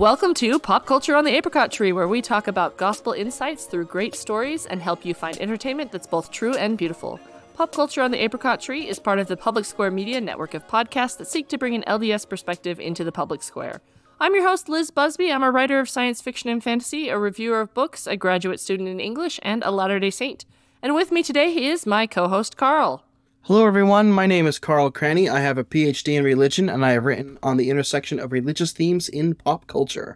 Welcome to Pop Culture on the Apricot Tree, where we talk about gospel insights through great stories and help you find entertainment that's both true and beautiful. Pop Culture on the Apricot Tree is part of the Public Square Media network of podcasts that seek to bring an LDS perspective into the public square. I'm your host, Liz Busby. I'm a writer of science fiction and fantasy, a reviewer of books, a graduate student in English, and a Latter-day Saint. And with me today is my co-host, Carl. Hello everyone, my name is Carl Cranny. I have a PhD in religion, and I have written on the intersection of religious themes in pop culture.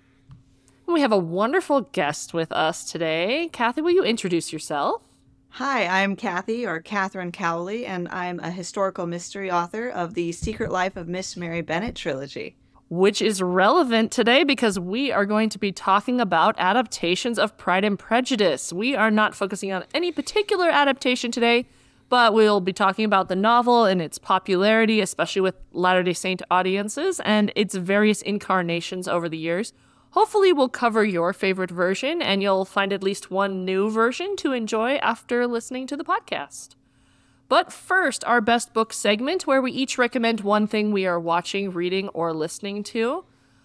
We have a wonderful guest with us today. Kathy, will you introduce yourself? Hi, I'm Kathy, or Catherine Cowley, and I'm a historical mystery author of the Secret Life of Miss Mary Bennet trilogy. Which is relevant today because we are going to be talking about adaptations of Pride and Prejudice. We are not focusing on any particular adaptation today, but we'll be talking about the novel and its popularity, especially with Latter-day Saint audiences, and its various incarnations over the years. Hopefully we'll cover your favorite version, and you'll find at least one new version to enjoy after listening to the podcast. But first, our best book segment, where we each recommend one thing we are watching, reading, or listening to.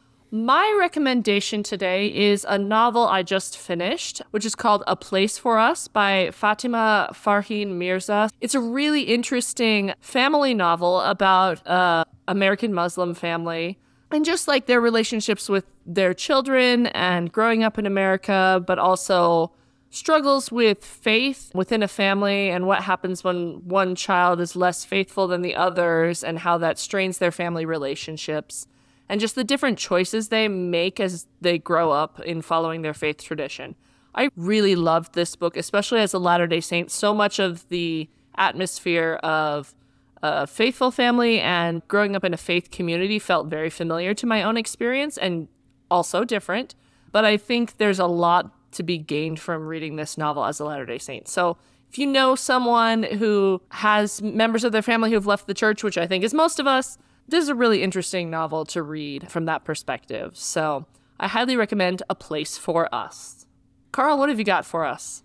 My recommendation today is a novel I just finished, which is called A Place for Us by Fatima Farheen Mirza. It's a really interesting family novel about an American Muslim family and just like their relationships with their children and growing up in America, but also struggles with faith within a family and what happens when one child is less faithful than the others and how that strains their family relationships. And just the different choices they make as they grow up in following their faith tradition. I really loved this book, especially as a Latter-day Saint. So much of the atmosphere of a faithful family and growing up in a faith community felt very familiar to my own experience and also different. But I think there's a lot to be gained from reading this novel as a Latter-day Saint. So if you know someone who has members of their family who have left the church, which I think is most of us, this is a really interesting novel to read from that perspective. So I highly recommend A Place for Us. Carl, what have you got for us?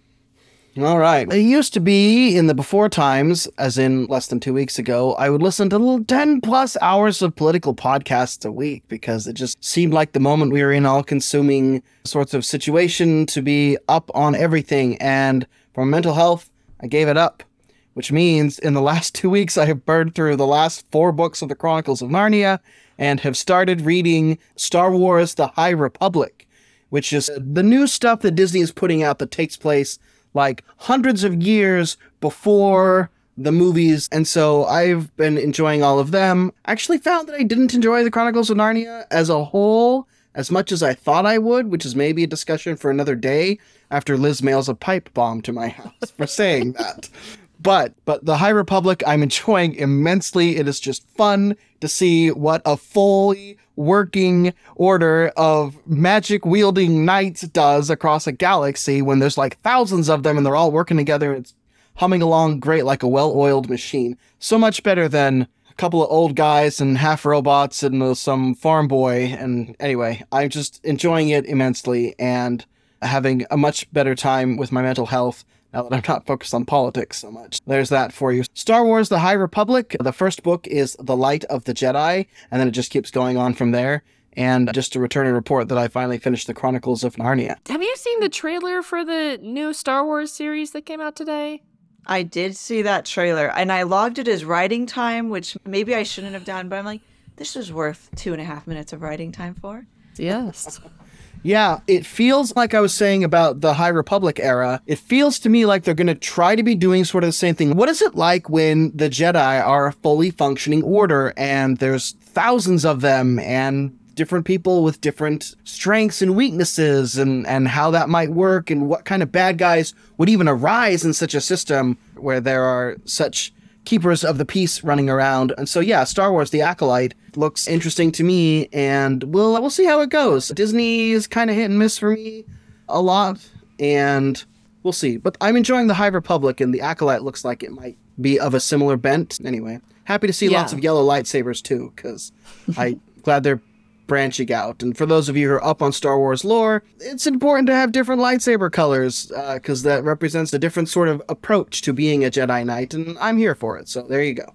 All right. It used to be in the before times, as in less than 2 weeks ago, I would listen to 10 plus hours of political podcasts a week because it just seemed like the moment we were in all-consuming sorts of situation to be up on everything. And for mental health, I gave it up. Which means in the last 2 weeks, I have burned through the last 4 books of the Chronicles of Narnia and have started reading Star Wars: The High Republic, which is the new stuff that Disney is putting out that takes place like hundreds of years before the movies. And so I've been enjoying all of them. I actually found that I didn't enjoy the Chronicles of Narnia as a whole as much as I thought I would, which is maybe a discussion for another day after Liz mails a pipe bomb to my house for saying that. But The High Republic, I'm enjoying immensely. It is just fun to see what a fully working order of magic-wielding knights does across a galaxy when there's like thousands of them and they're all working together. It's humming along great like a well-oiled machine. So much better than a couple of old guys and half robots and some farm boy. And anyway, I'm just enjoying it immensely and having a much better time with my mental health now that I'm not focused on politics so much. There's that for you. Star Wars: The High Republic. The first book is The Light of the Jedi, and then it just keeps going on from there. And just to return a report that I finally finished the Chronicles of Narnia. Have you seen the trailer for the new Star Wars series that came out today? I did see that trailer, and I logged it as writing time, which maybe I shouldn't have done, but I'm like, this is worth 2.5 minutes of writing time for. Yes. Yeah, it feels like I was saying about the High Republic era. It feels to me like they're going to try to be doing sort of the same thing. What is it like when the Jedi are a fully functioning order and there's thousands of them and different people with different strengths and weaknesses and how that might work and what kind of bad guys would even arise in such a system where there are such keepers of the peace running around. And so, yeah, Star Wars: The Acolyte looks interesting to me, and we'll see how it goes. Disney is kind of hit and miss for me a lot, and we'll see. But I'm enjoying The High Republic, and The Acolyte looks like it might be of a similar bent. Anyway, happy to see lots of yellow lightsabers, too, because I'm glad they're branching out. And for those of you who are up on Star Wars lore, it's important to have different lightsaber colors because that represents a different sort of approach to being a Jedi Knight, and I'm here for it. So there you go.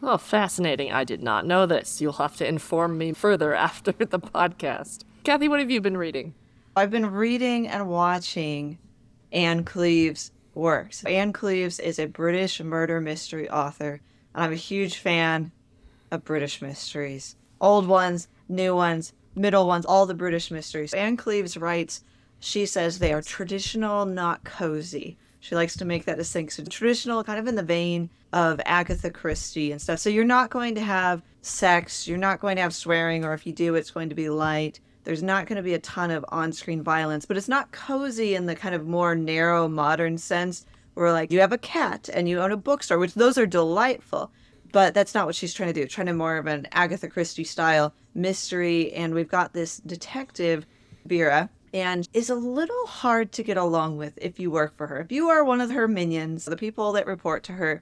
Oh, fascinating. I did not know this. You'll have to inform me further after the podcast. Kathy, what have you been reading? I've been reading and watching Anne Cleeve's works. Anne Cleeves is a British murder mystery author, and I'm a huge fan of British mysteries. Old ones, new ones, middle ones, all the British mysteries. Anne Cleeves writes, she says they are traditional, not cozy. She likes to make that distinction. Traditional, kind of in the vein of Agatha Christie and stuff. So you're not going to have sex, you're not going to have swearing, or if you do, it's going to be light. There's not going to be a ton of on-screen violence, but it's not cozy in the kind of more narrow modern sense where like you have a cat and you own a bookstore, which those are delightful. But that's not what she's trying to do. Trying to more of an Agatha Christie style mystery. And we've got this detective, Vera, and is a little hard to get along with if you work for her. If you are one of her minions, the people that report to her,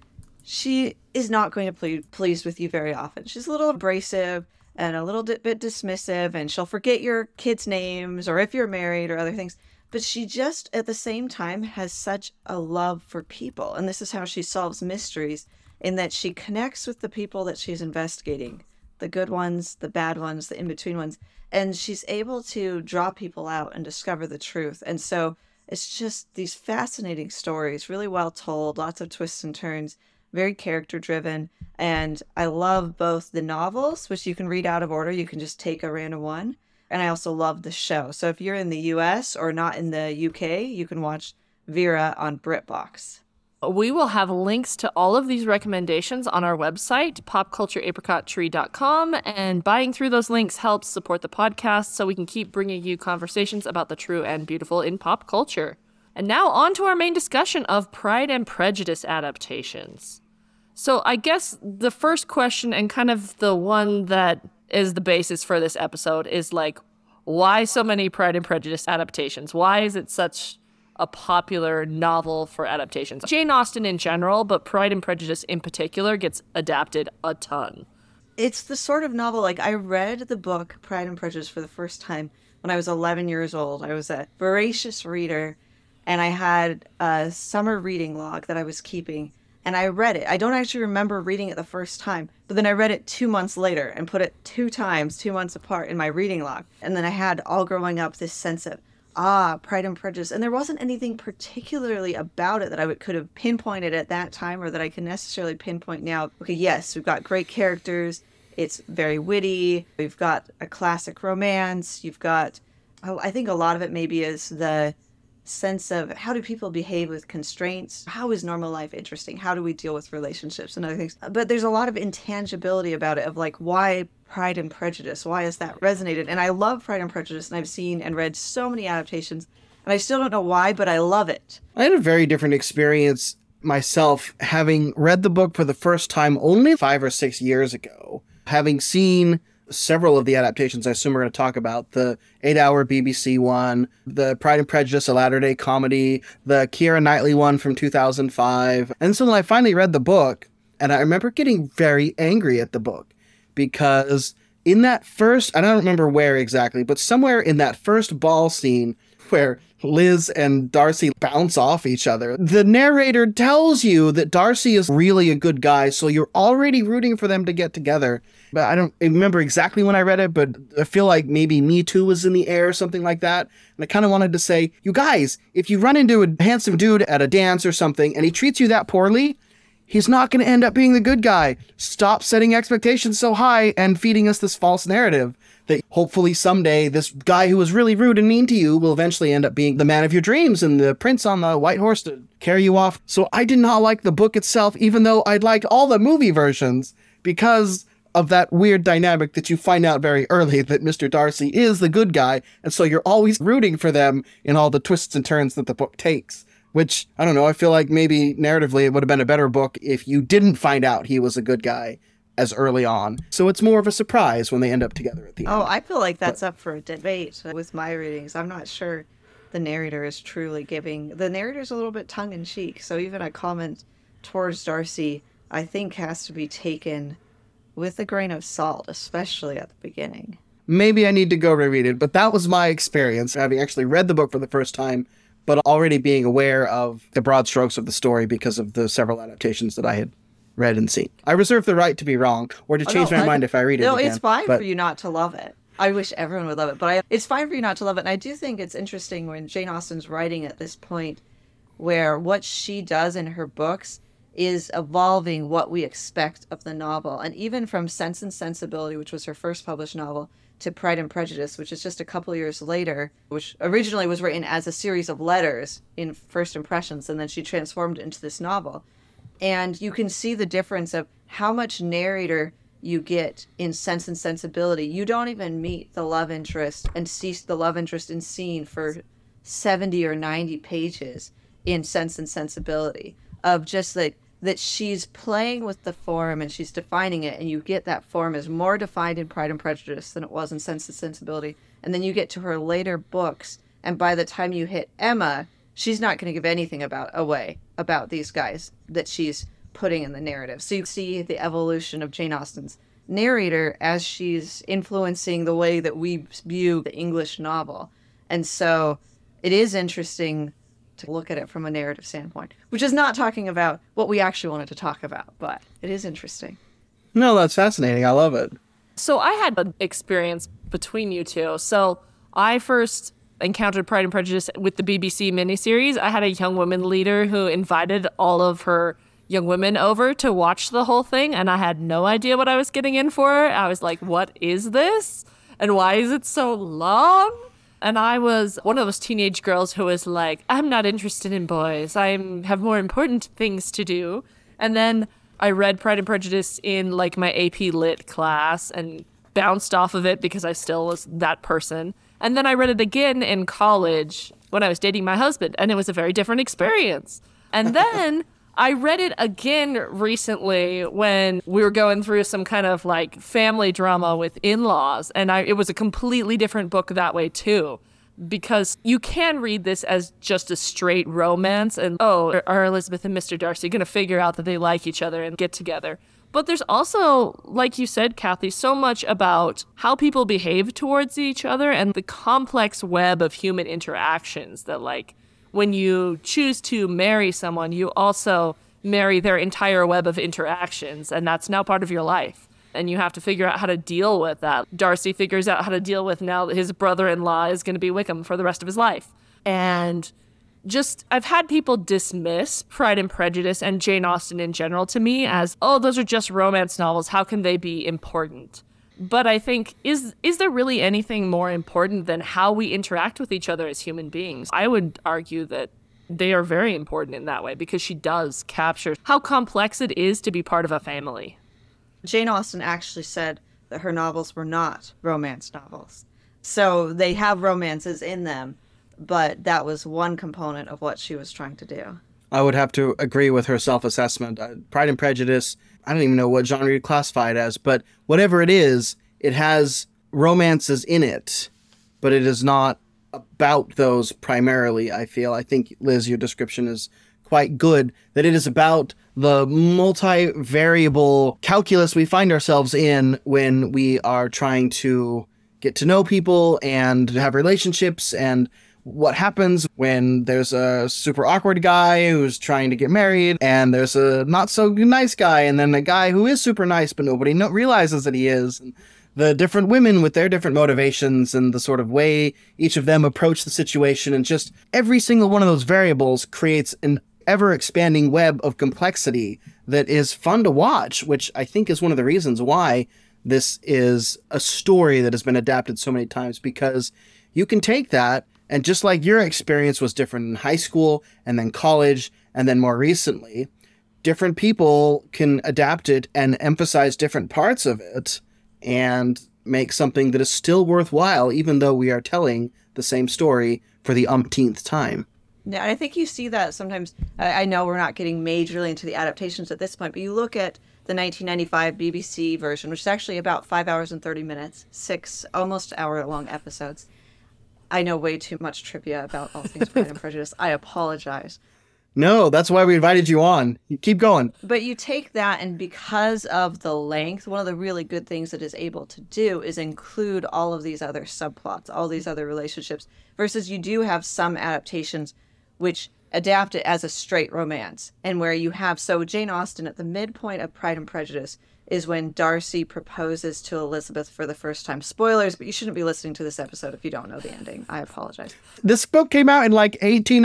she is not going to be pleased with you very often. She's a little abrasive and a little bit dismissive, and she'll forget your kids' names or if you're married or other things. But she just, at the same time, has such a love for people. And this is how she solves mysteries, in that she connects with the people that she's investigating, the good ones, the bad ones, the in-between ones. And she's able to draw people out and discover the truth. And so it's just these fascinating stories, really well told, lots of twists and turns, very character driven. And I love both the novels, which you can read out of order. You can just take a random one. And I also love the show. So if you're in the US or not in the UK, you can watch Vera on BritBox. We will have links to all of these recommendations on our website, popcultureapricottree.com, and buying through those links helps support the podcast so we can keep bringing you conversations about the true and beautiful in pop culture. And now on to our main discussion of Pride and Prejudice adaptations. So I guess the first question, and kind of the one that is the basis for this episode, is like, why so many Pride and Prejudice adaptations? Why is it such a popular novel for adaptations? Jane Austen in general, but Pride and Prejudice in particular gets adapted a ton. It's the sort of novel, like I read the book Pride and Prejudice for the first time when I was 11 years old. I was a voracious reader, and I had a summer reading log that I was keeping, and I read it. I don't actually remember reading it the first time, but then I read it 2 months later and put it 2 times, 2 months apart in my reading log. And then I had all growing up this sense of, Pride and Prejudice. And there wasn't anything particularly about it that I could have pinpointed at that time or that I can necessarily pinpoint now. Okay, yes, we've got great characters. It's very witty. We've got a classic romance. You've got, I think a lot of it maybe is the sense of how do people behave with constraints? How is normal life interesting? How do we deal with relationships and other things? But there's a lot of intangibility about it of like, why Pride and Prejudice? Why has that resonated? And I love Pride and Prejudice, and I've seen and read so many adaptations, and I still don't know why, but I love it. I had a very different experience myself, having read the book for the first time only 5 or 6 years ago, having seen several of the adaptations I assume we're going to talk about, the 8-hour BBC one, the Pride and Prejudice, a latter-day comedy, the Keira Knightley one from 2005. And so then I finally read the book, and I remember getting very angry at the book, because in that first, I don't remember where exactly, but somewhere in that first ball scene where Liz and Darcy bounce off each other, the narrator tells you that Darcy is really a good guy, so you're already rooting for them to get together. But I don't remember exactly when I read it, but I feel like maybe Me Too was in the air or something like that. And I kind of wanted to say, you guys, if you run into a handsome dude at a dance or something and he treats you that poorly, he's not going to end up being the good guy. Stop setting expectations so high and feeding us this false narrative that hopefully someday this guy who was really rude and mean to you will eventually end up being the man of your dreams and the prince on the white horse to carry you off. So I did not like the book itself, even though I'd liked all the movie versions, because of that weird dynamic that you find out very early, that Mr. Darcy is the good guy, and so you're always rooting for them in all the twists and turns that the book takes. Which, I don't know, I feel like maybe narratively it would have been a better book if you didn't find out he was a good guy as early on. So it's more of a surprise when they end up together at the end. Oh, I feel like that's up for a debate with my readings. I'm not sure the narrator is truly giving... The narrator's a little bit tongue-in-cheek, so even a comment towards Darcy, I think, has to be taken with a grain of salt, especially at the beginning. Maybe I need to go reread it, but that was my experience, having actually read the book for the first time, but already being aware of the broad strokes of the story because of the several adaptations that I had read and seen. I reserve the right to be wrong or to change my mind if I read it No, again. it's fine but for you not to love it. I wish everyone would love it, but it's fine for you not to love it. And I do think it's interesting when Jane Austen's writing at this point where what she does in her books is evolving what we expect of the novel. And even from Sense and Sensibility, which was her first published novel, to Pride and Prejudice, which is just a couple years later, which originally was written as a series of letters in First Impressions, and then she transformed it into this novel. And you can see the difference of how much narrator you get in Sense and Sensibility. You don't even meet the love interest and see the love interest in scene for 70 or 90 pages in Sense and Sensibility, of just like that she's playing with the form and she's defining it, and you get that form is more defined in Pride and Prejudice than it was in Sense and Sensibility. And then you get to her later books, and by the time you hit Emma, she's not going to give anything away about these guys that she's putting in the narrative. So you see the evolution of Jane Austen's narrator as she's influencing the way that we view the English novel. And so it is interesting to look at it from a narrative standpoint, which is not talking about what we actually wanted to talk about, but it is interesting. No, that's fascinating. I love it. So I had an experience between you two. So I first encountered Pride and Prejudice with the BBC miniseries. I had a young women leader who invited all of her young women over to watch the whole thing, and I had no idea what I was getting in for. I was like, what is this? And why is it so long? And I was one of those teenage girls who was like, I'm not interested in boys. I have more important things to do. And then I read Pride and Prejudice in like my AP Lit class and bounced off of it because I still was that person. And then I read it again in college when I was dating my husband, and it was a very different experience. And then I read it again recently when we were going through some kind of like family drama with in-laws, and it was a completely different book that way too, because you can read this as just a straight romance and, oh, are Elizabeth and Mr. Darcy going to figure out that they like each other and get together? But there's also, like you said, Kathy, so much about how people behave towards each other and the complex web of human interactions that, like, when you choose to marry someone, you also marry their entire web of interactions, and that's now part of your life. And you have to figure out how to deal with that. Darcy figures out how to deal with now that his brother-in-law is going to be Wickham for the rest of his life. And just, I've had people dismiss Pride and Prejudice and Jane Austen in general to me as, oh, those are just romance novels. How can they be important? But I think, is there really anything more important than how we interact with each other as human beings? I would argue that they are very important in that way, because she does capture how complex it is to be part of a family. Jane Austen actually said that her novels were not romance novels. So they have romances in them, but that was one component of what she was trying to do. I would have to agree with her self-assessment. Pride and Prejudice, I don't even know what genre you'd classify it as, but whatever it is, it has romances in it, but it is not about those primarily, I feel. I think, Liz, your description is quite good, that it is about the multivariable calculus we find ourselves in when we are trying to get to know people and have relationships, and what happens when there's a super awkward guy who's trying to get married, and there's a not so nice guy, and then a guy who is super nice but nobody realizes that he is, and the different women with their different motivations and the sort of way each of them approach the situation, and just every single one of those variables creates an ever-expanding web of complexity that is fun to watch, which I think is one of the reasons why this is a story that has been adapted so many times, because you can take that, and just like your experience was different in high school and then college and then more recently, different people can adapt it and emphasize different parts of it and make something that is still worthwhile, even though we are telling the same story for the umpteenth time. Yeah, I think you see that sometimes. I know we're not getting majorly into the adaptations at this point, but you look at the 1995 BBC version, which is actually about 5 hours and 30 minutes, 6 almost hour-long episodes. I know way too much trivia about all things Pride and Prejudice. I apologize. No, that's why we invited you on. You keep going. But you take that, and because of the length, one of the really good things it is able to do is include all of these other subplots, all these other relationships, versus you do have some adaptations which adapt it as a straight romance. And where you have, so Jane Austen at the midpoint of Pride and Prejudice is when Darcy proposes to Elizabeth for the first time. Spoilers, but you shouldn't be listening to this episode if you don't know the ending. I apologize. This book came out in like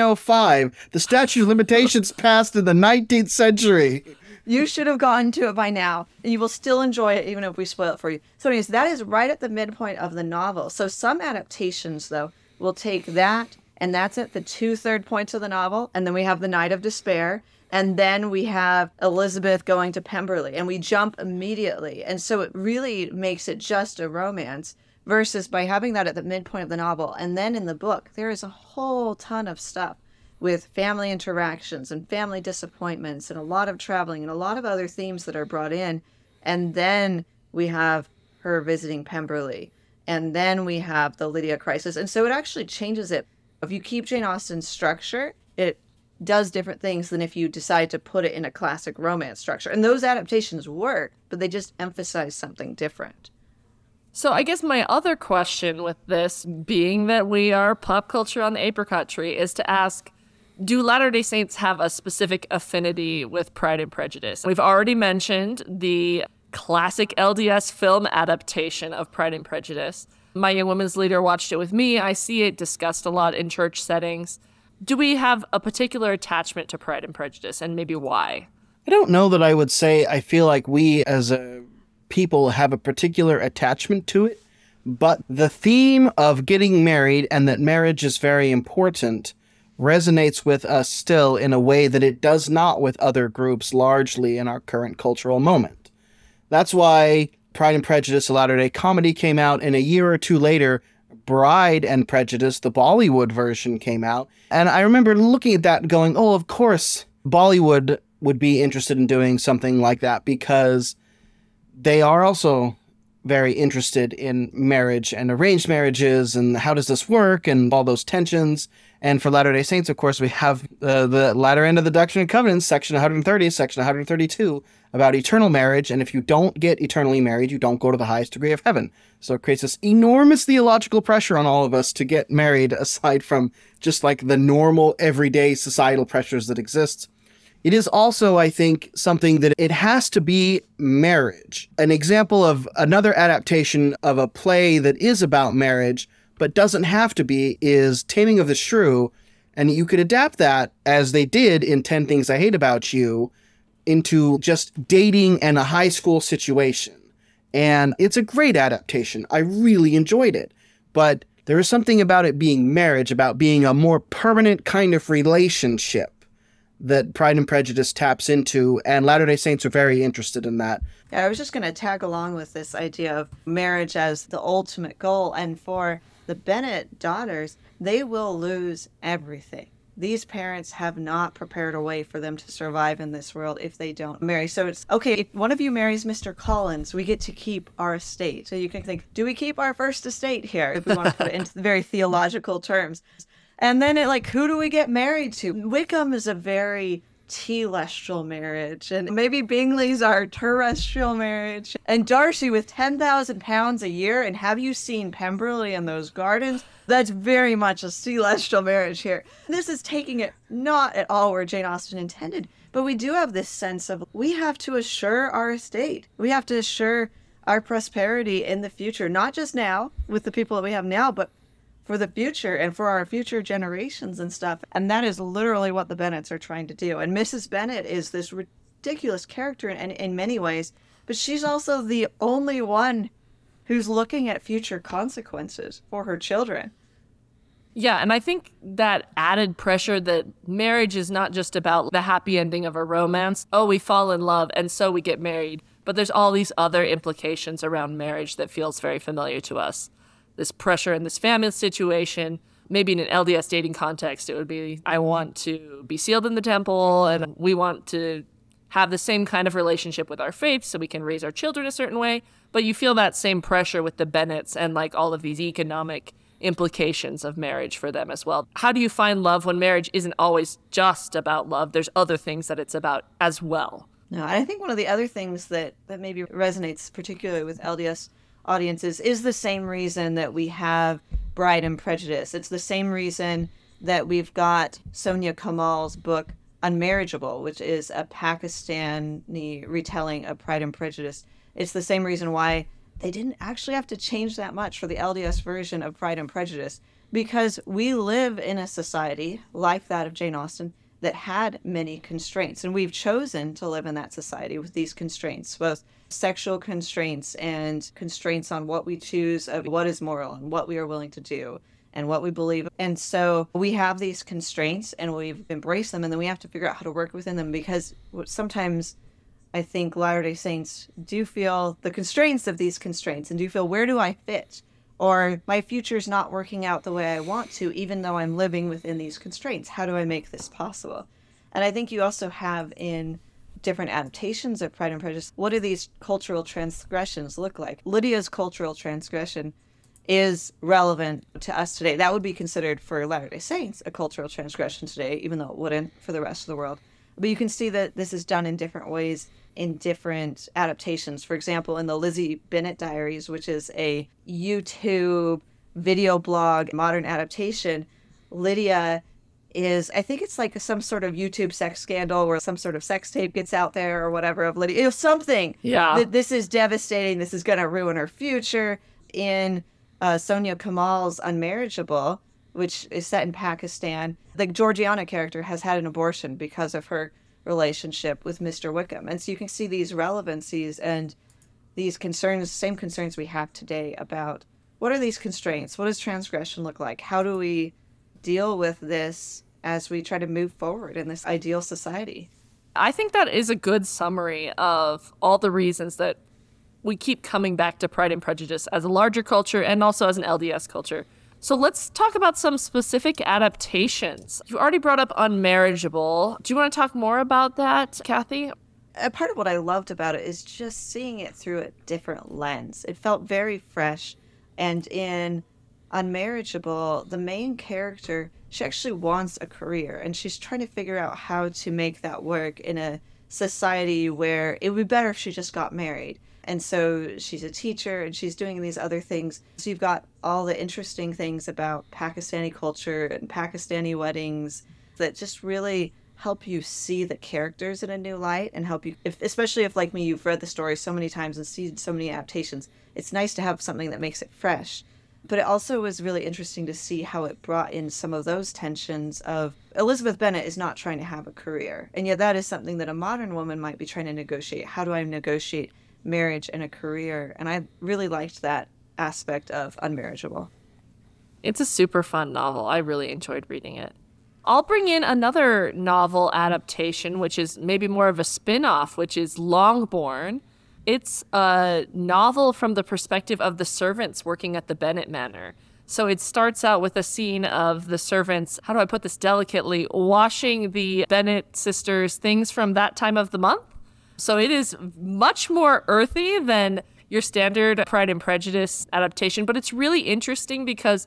1805. The statute of limitations passed in the 19th century. You should have gotten to it by now. And you will still enjoy it even if we spoil it for you. So anyways, that is right at the midpoint of the novel. So some adaptations, though, will take that, and that's at the 2/3 points of the novel. And then we have the Night of Despair. And then we have Elizabeth going to Pemberley, and we jump immediately. And so it really makes it just a romance versus by having that at the midpoint of the novel. And then in the book, there is a whole ton of stuff with family interactions and family disappointments and a lot of traveling and a lot of other themes that are brought in. And then we have her visiting Pemberley. And then we have the Lydia crisis. And so it actually changes it. If you keep Jane Austen's structure, it does different things than if you decide to put it in a classic romance structure. And those adaptations work, but they just emphasize something different. So I guess my other question with this, being that we are pop culture on the apricot tree, is to ask, do Latter-day Saints have a specific affinity with Pride and Prejudice? We've already mentioned the classic LDS film adaptation of Pride and Prejudice. My young women's leader watched it with me. I see it discussed a lot in church settings. Do we have a particular attachment to Pride and Prejudice, and maybe why? I don't know that I would say I feel like we as a people have a particular attachment to it, but the theme of getting married and that marriage is very important resonates with us still in a way that it does not with other groups largely in our current cultural moment. That's why Pride and Prejudice, a Latter-day comedy, came out, and a year or two later, Bride and Prejudice, the Bollywood version, came out. And I remember looking at that and going, oh, of course, Bollywood would be interested in doing something like that because they are also very interested in marriage and arranged marriages and how does this work and all those tensions. And for Latter-day Saints, of course, we have the latter end of the Doctrine and Covenants, section 130, section 132, about eternal marriage. And if you don't get eternally married, you don't go to the highest degree of heaven. So it creates this enormous theological pressure on all of us to get married, aside from just like the normal everyday societal pressures that exist. It is also, I think, something that it has to be marriage. An example of another adaptation of a play that is about marriage, but doesn't have to be, is Taming of the Shrew. And you could adapt that, as they did in 10 Things I Hate About You, into just dating and a high school situation. And it's a great adaptation. I really enjoyed it. But there is something about it being marriage, about being a more permanent kind of relationship that Pride and Prejudice taps into, and Latter-day Saints are very interested in that. Yeah, I was just going to tag along with this idea of marriage as the ultimate goal. And for the Bennet daughters, they will lose everything. These parents have not prepared a way for them to survive in this world if they don't marry. So it's, okay, if one of you marries Mr. Collins, we get to keep our estate. So you can think, do we keep our first estate here? If we want to put it into very theological terms. And then who do we get married to? Wickham is a very telestial marriage, and maybe Bingley's our terrestrial marriage. And Darcy with £10,000 a year, and have you seen Pemberley and those gardens? That's very much a celestial marriage here. This is taking it not at all where Jane Austen intended, but we do have this sense of we have to assure our estate. We have to assure our prosperity in the future, not just now with the people that we have now, but for the future and for our future generations and stuff. And that is literally what the Bennets are trying to do. And Mrs. Bennet is this ridiculous character in many ways, but she's also the only one who's looking at future consequences for her children. Yeah, and I think that added pressure that marriage is not just about the happy ending of a romance. Oh, we fall in love and so we get married. But there's all these other implications around marriage that feels very familiar to us. This pressure in this family situation, maybe in an LDS dating context, it would be, I want to be sealed in the temple and we want to have the same kind of relationship with our faith so we can raise our children a certain way. But you feel that same pressure with the Bennets and all of these economic implications of marriage for them as well. How do you find love when marriage isn't always just about love? There's other things that it's about as well. No, I think one of the other things that maybe resonates particularly with LDS audiences is the same reason that we have Bride and Prejudice. It's the same reason that we've got Sonia Kamal's book Unmarriageable, which is a Pakistani retelling of Pride and Prejudice. It's the same reason why they didn't actually have to change that much for the LDS version of Pride and Prejudice, because we live in a society like that of Jane Austen that had many constraints, and we've chosen to live in that society with these constraints, both sexual constraints and constraints on what we choose of what is moral and what we are willing to do and what we believe. And so we have these constraints and we've embraced them, and then we have to figure out how to work within them, because sometimes I think Latter-day Saints do feel the constraints of these constraints and do feel, where do I fit? Or my future's not working out the way I want to, even though I'm living within these constraints. How do I make this possible? And I think you also have in different adaptations of Pride and Prejudice, what do these cultural transgressions look like? Lydia's cultural transgression is relevant to us today. That would be considered for Latter-day Saints a cultural transgression today, even though it wouldn't for the rest of the world. But you can see that this is done in different ways in different adaptations. For example, in the Lizzie Bennet Diaries, which is a YouTube video blog modern adaptation, Lydia is, I think it's like some sort of YouTube sex scandal where some sort of sex tape gets out there or whatever of Lydia. It was something. Yeah. This is devastating. This is going to ruin her future. In Sonia Kamal's Unmarriageable, which is set in Pakistan, the Georgiana character has had an abortion because of her relationship with Mr. Wickham. And so you can see these relevancies and these concerns, same concerns we have today about what are these constraints? What does transgression look like? How do we deal with this as we try to move forward in this ideal society? I think that is a good summary of all the reasons that we keep coming back to Pride and Prejudice as a larger culture and also as an LDS culture. So let's talk about some specific adaptations. You already brought up Unmarriageable. Do you want to talk more about that, Kathy? A part of what I loved about it is just seeing it through a different lens. It felt very fresh. And in Unmarriageable, the main character, she actually wants a career, and she's trying to figure out how to make that work in a society where it would be better if she just got married. And so she's a teacher and she's doing these other things. So you've got all the interesting things about Pakistani culture and Pakistani weddings that just really help you see the characters in a new light and help you, especially if like me, you've read the story so many times and seen so many adaptations. It's nice to have something that makes it fresh. But it also was really interesting to see how it brought in some of those tensions of Elizabeth Bennet is not trying to have a career. And yet that is something that a modern woman might be trying to negotiate. How do I negotiate marriage and a career? And I really liked that aspect of Unmarriageable. It's a super fun novel. I really enjoyed reading it. I'll bring in another novel adaptation, which is maybe more of a spin-off, which is Longbourn. It's a novel from the perspective of the servants working at the Bennet Manor. So it starts out with a scene of the servants, how do I put this delicately, washing the Bennet sisters' things from that time of the month. So it is much more earthy than your standard Pride and Prejudice adaptation, but it's really interesting because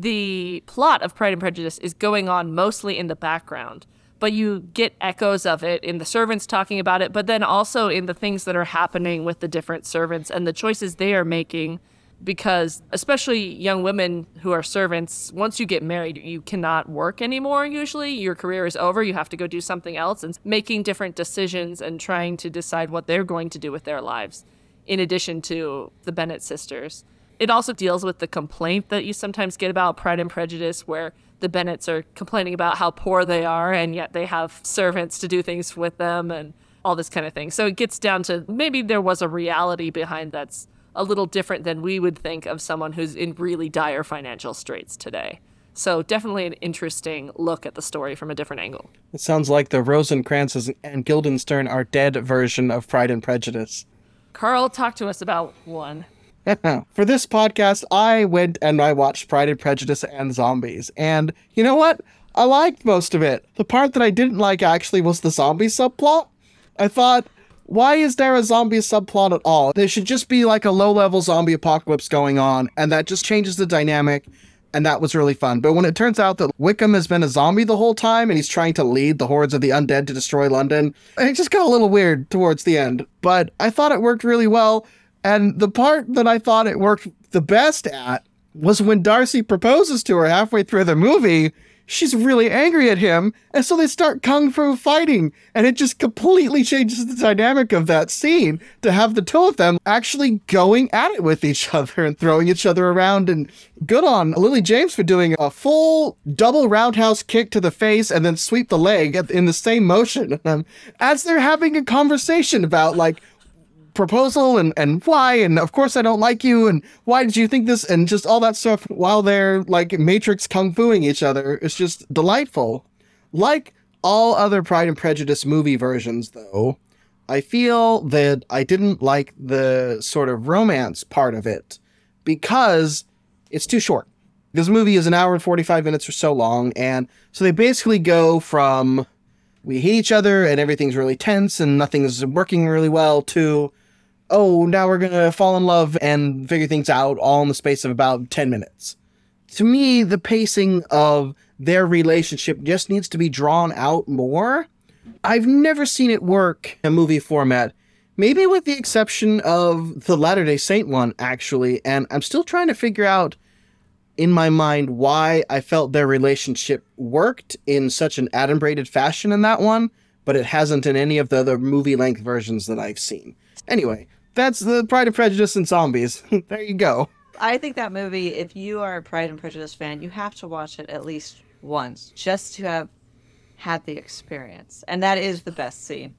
the plot of Pride and Prejudice is going on mostly in the background, but you get echoes of it in the servants talking about it, but then also in the things that are happening with the different servants and the choices they are making, because especially young women who are servants, once you get married, you cannot work anymore usually. Your career is over. You have to go do something else, and making different decisions and trying to decide what they're going to do with their lives, in addition to the Bennet sisters. It also deals with the complaint that you sometimes get about Pride and Prejudice, where the Bennets are complaining about how poor they are, and yet they have servants to do things with them and all this kind of thing. So it gets down to maybe there was a reality behind that's a little different than we would think of someone who's in really dire financial straits today. So definitely an interesting look at the story from a different angle. It sounds like the Rosencrantzes and Guildenstern are dead version of Pride and Prejudice. Carl, talk to us about one. For this podcast, I went and I watched Pride and Prejudice and Zombies. And you know what? I liked most of it. The part that I didn't like actually was the zombie subplot. I thought, why is there a zombie subplot at all? There should just be like a low-level zombie apocalypse going on, and that just changes the dynamic, and that was really fun. But when it turns out that Wickham has been a zombie the whole time, and he's trying to lead the hordes of the undead to destroy London, it just got a little weird towards the end. But I thought it worked really well. And the part that I thought it worked the best at was when Darcy proposes to her halfway through the movie. she's really angry at him. And so they start kung fu fighting. And it just completely changes the dynamic of that scene to have the two of them actually going at it with each other and throwing each other around. And good on Lily James for doing a full double roundhouse kick to the face and then sweep the leg in the same motion. As they're having a conversation about like, proposal and why, and of course I don't like you, and why did you think this, and just all that stuff while they're like Matrix kung fuing each other. It's just delightful. Like all other Pride and Prejudice movie versions, though, I feel that I didn't like the sort of romance part of it because it's too short. This movie is an hour and 45 minutes or so long, and so they basically go from we hate each other and everything's really tense and nothing's working really well to oh, now we're going to fall in love and figure things out all in the space of about 10 minutes. To me, the pacing of their relationship just needs to be drawn out more. I've never seen it work in a movie format, maybe with the exception of the Latter-day Saint one, actually, and I'm still trying to figure out in my mind why I felt their relationship worked in such an adumbrated fashion in that one, but it hasn't in any of the other movie-length versions that I've seen. Anyway, that's the Pride and Prejudice and Zombies. There you go. I think that movie, if you are a Pride and Prejudice fan, you have to watch it at least once just to have had the experience. And that is the best scene.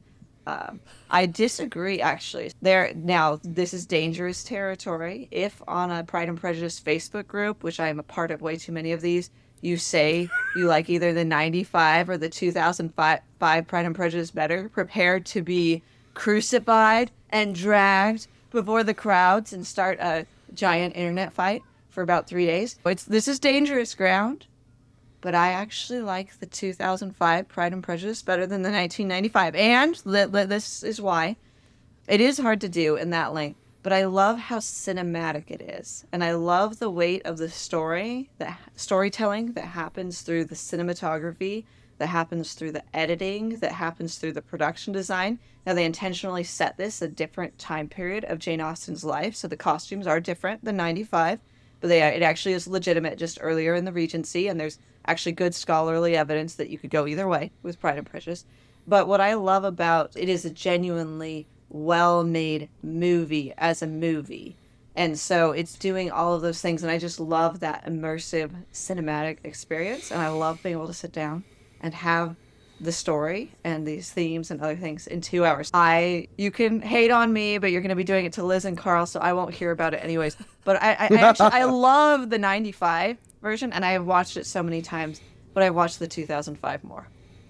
I disagree, actually. Now, this is dangerous territory. If on a Pride and Prejudice Facebook group, which I am a part of way too many of these, you say you like either the 95 or the 2005 Pride and Prejudice better, prepare to be crucified and dragged before the crowds and start a giant internet fight for about 3 days. This is dangerous ground, but I actually like the 2005 Pride and Prejudice better than the 1995. And this is why. It is hard to do in that length, but I love how cinematic it is. And I love the weight of the storytelling that happens through the cinematography, that happens through the editing, that happens through the production design. Now, they intentionally set this a different time period of Jane Austen's life, so the costumes are different than 95, but it actually is legitimate just earlier in the Regency, and there's actually good scholarly evidence that you could go either way with Pride and Prejudice. But what I love about it is a genuinely well-made movie as a movie. And so it's doing all of those things, and I just love that immersive cinematic experience, and I love being able to sit down and have the story and these themes and other things in 2 hours. You can hate on me, but you're going to be doing it to Liz and Carl, so I won't hear about it anyways. But I love the 95 version, and I have watched it so many times, but I watched the 2005 more.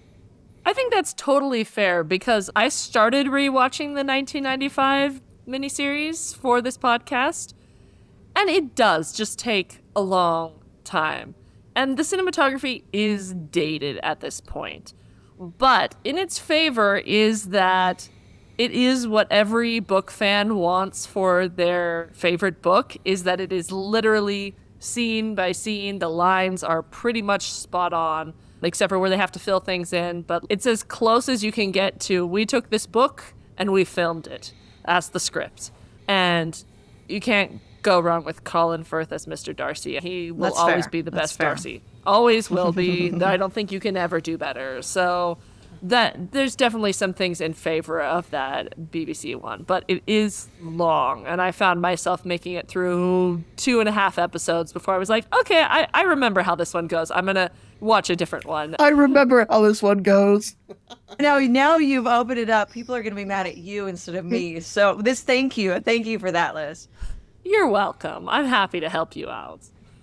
I think that's totally fair because I started rewatching the 1995 miniseries for this podcast, and it does just take a long time. And the cinematography is dated at this point. But in its favor is that it is what every book fan wants for their favorite book, is that it is literally scene by scene. The lines are pretty much spot on, except for where they have to fill things in. But it's as close as you can get to, we took this book and we filmed it as the script. And you can't go wrong with Colin Firth as Mr. Darcy. He will always be the best Darcy. Always will be. I don't think you can ever do better. So that there's definitely some things in favor of that BBC one, but it is long, and I found myself making it through 2.5 episodes before I was like, okay, I remember how this one goes. I'm gonna watch a different one. I remember how this one goes. Now you've opened it up. People are gonna be mad at you instead of me. So thank you for that, Liz. You're welcome. I'm happy to help you out.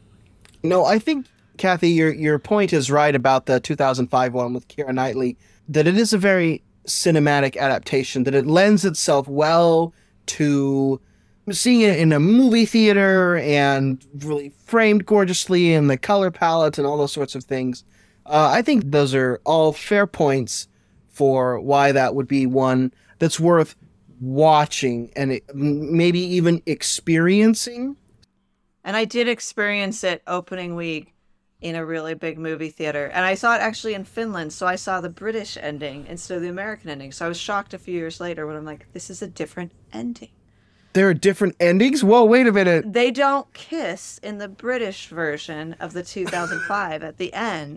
No, I think, Kathy, your point is right about the 2005 one with Keira Knightley, that it is a very cinematic adaptation, that it lends itself well to seeing it in a movie theater and really framed gorgeously in the color palette and all those sorts of things. I think those are all fair points for why that would be one that's worth watching and maybe even experiencing. And I did experience it opening week in a really big movie theater. And I saw it actually in Finland, so I saw the British ending instead of the American ending. So I was shocked a few years later when I'm like, this is a different ending. There are different endings? Whoa, wait a minute. They don't kiss in the British version of the 2005 at the end.